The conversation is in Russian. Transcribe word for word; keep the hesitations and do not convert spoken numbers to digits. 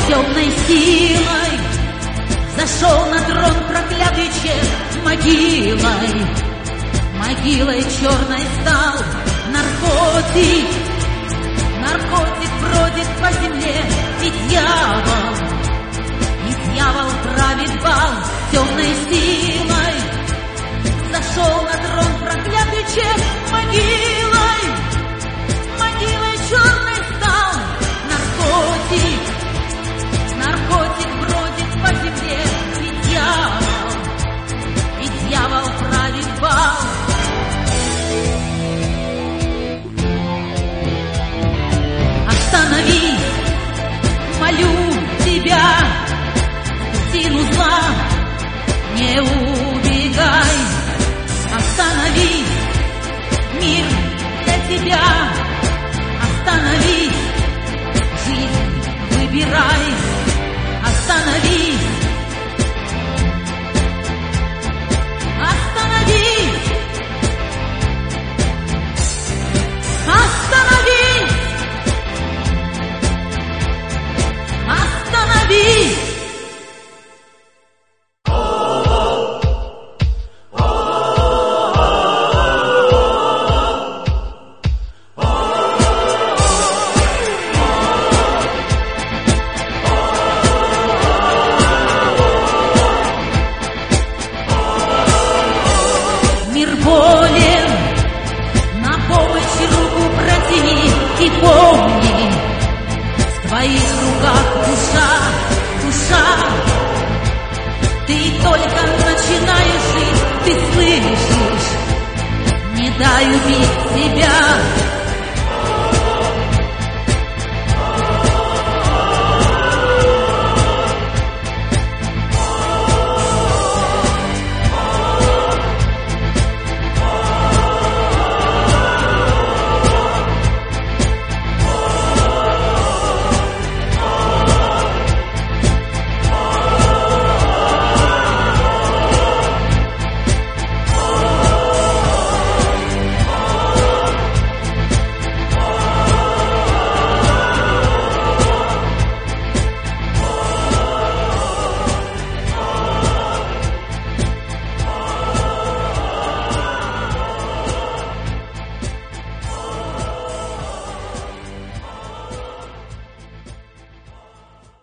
темной силой зашел на трон проклятый чех могилой. Могилой черной стал наркотик, наркотик бродит по земле, и дьявол, и дьявол правит бал темной силой. Зашел на трон проклятый чех могилой, могилой черной стал наркотик, наркотик бродит по земле, и дьявол, и дьявол правит бал. Остановись, молю тебя, силу зла не убегай. Остановись, мир для тебя, остановись, жизнь выбирай. Остановись, остановись, остановись, остановись. Болен, на помощь руку протяни и помни, в твоих руках душа, душа. Ты только начинаешь жить, ты слышишь, не дай убить себя.